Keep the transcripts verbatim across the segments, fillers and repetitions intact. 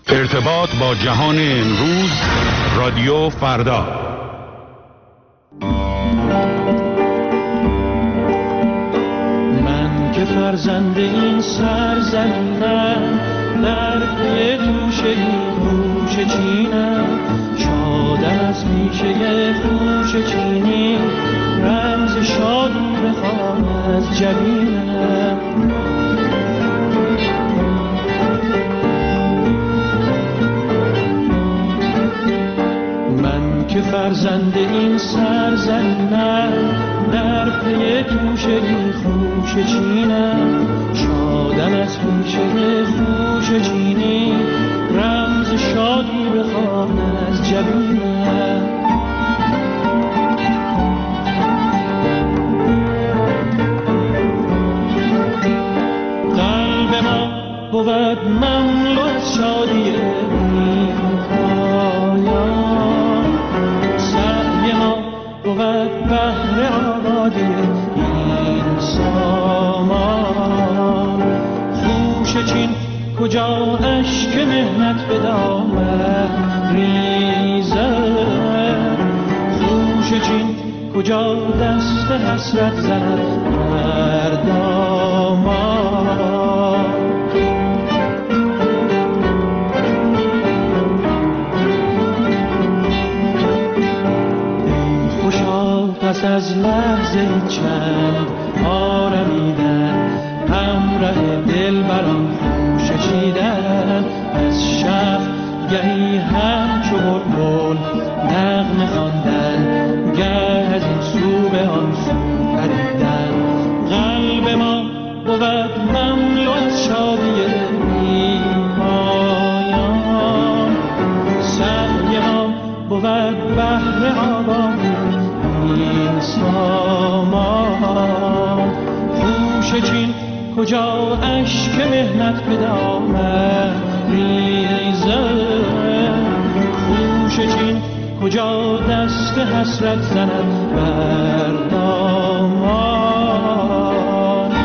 ارتباط با جهان امروز، رادیو فردا. من که فرزند این سرزمینم، در پی توشه این خوشه چینم، شادم از پیشه خوشه چینی، رمز شادی بخوام از جبینم. که فرزند این سرزمینم، در پی توشه این خوشه چینم، شادم از پیشه خوشه چینی، رمز شادی بخوان از جبینم. قلب ما بود مملو از شادی این پایان، بود بهر آبادی این سامان. خوشه چین کجا اشک مهنت به دامن ریزد، خوشه چین کجا دست حسرت زند بر دامان. پس از لحظه چند آرمیدن، همراه دل بران خوشه چیدن، از شب گهی همچو بلبل نغمه خواندن، گه از این سو به آن سو پریدن. قلب ما بود مملو از شادی بی پایان، سعی ما بود بهر آبادی این سامان. خوشه چین کجا اشک مهنت به دامن ریزد، خوشه چین کجا دست حسرت زند بر دامان.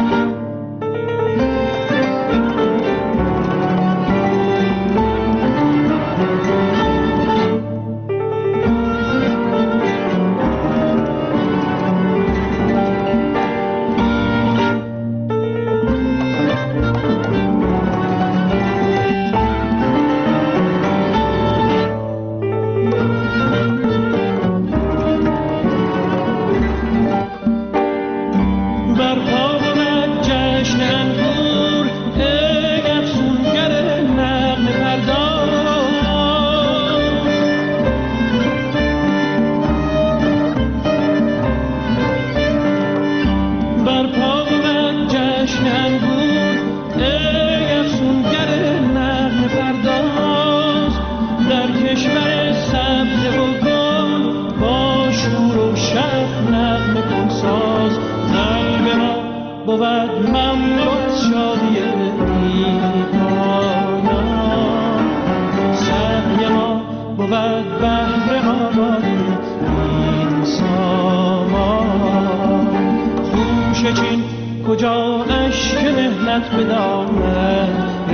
کجا اشک مهنت به دامن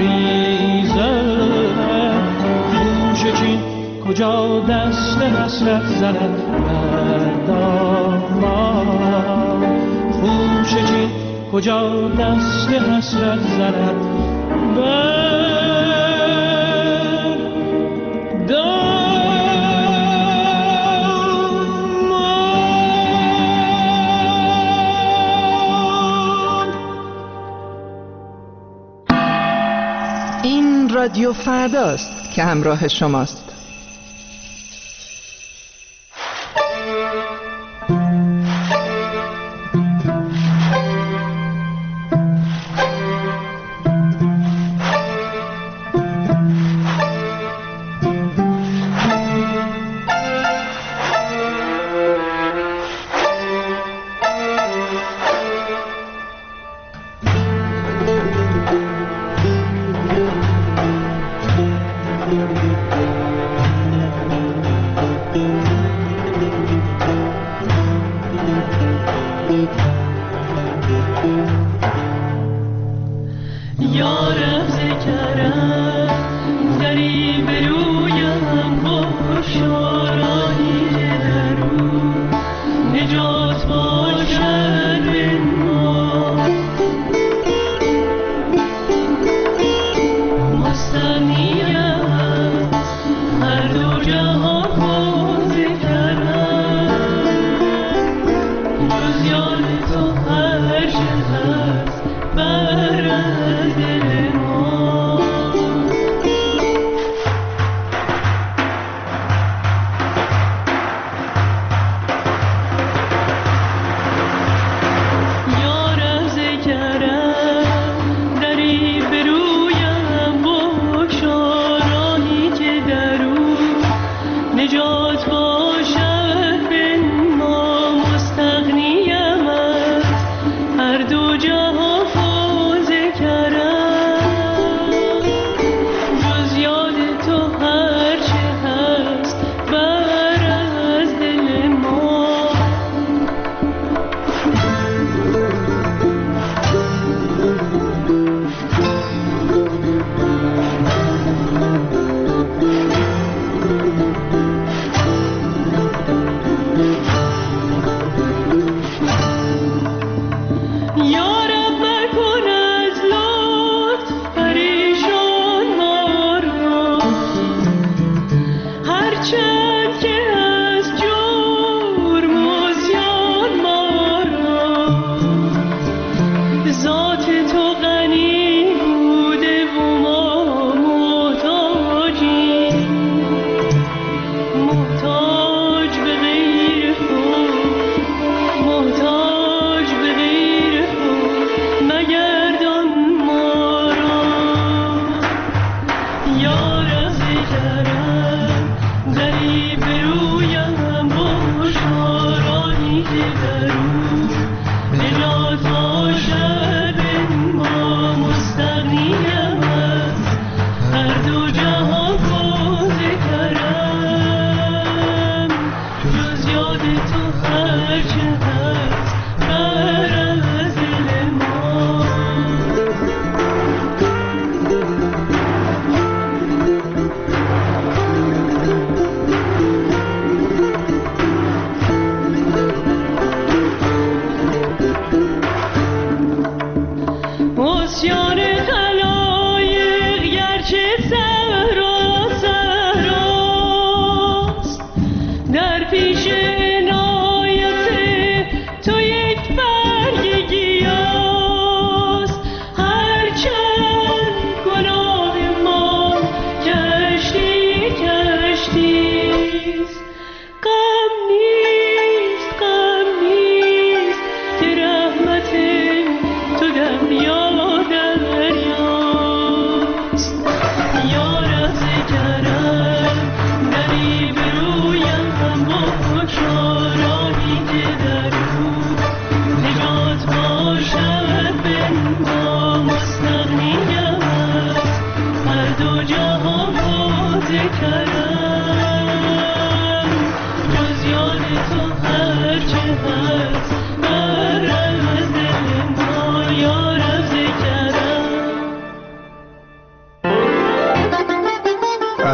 ریزد، خوشه چین کجا دست حسرت زند بر دامان. خوشه چین کجا دست حسرت زند بر دامان. رادیو فرداست که همراه شماست.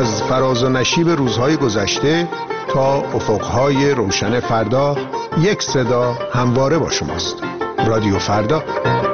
از فراز و نشیب روزهای گذشته تا افقهای روشن فردا، یک صدا همواره با شماست. رادیو فردا.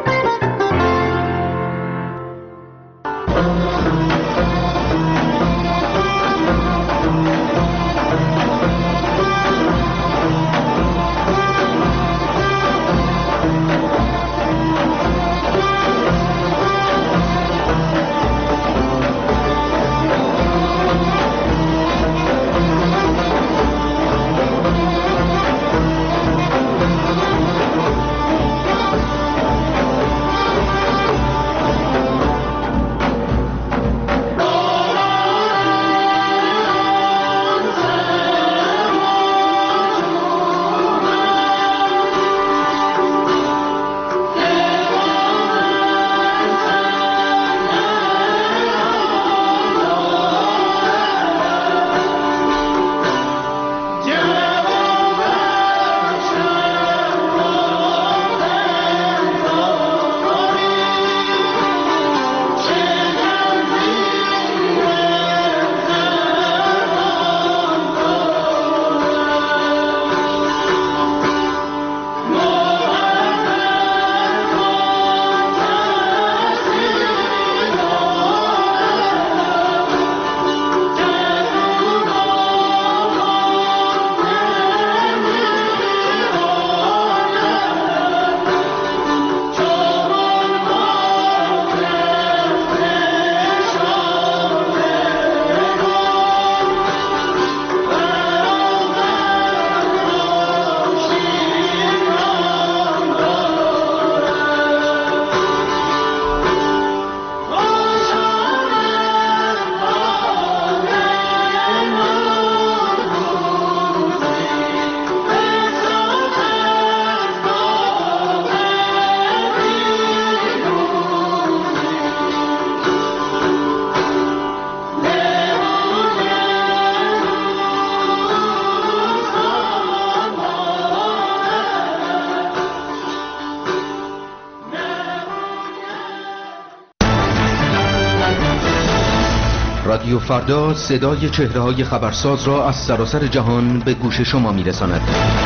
رادیو فردا صدای چهره‌های خبرساز را از سراسر جهان به گوش شما می‌رساند.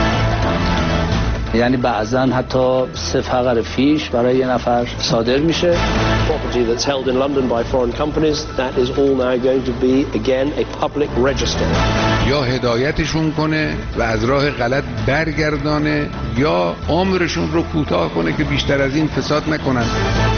یعنی بعضاً حتی سه فقر فیش برای یه نفر صادر میشه. Property that's held in London by foreign companies, that is all now going to be again a public register. یا هدایتشون کنه و از راه غلط برگردانه یا عمرشون رو کوتاه کنه که بیشتر از این فساد نکنن.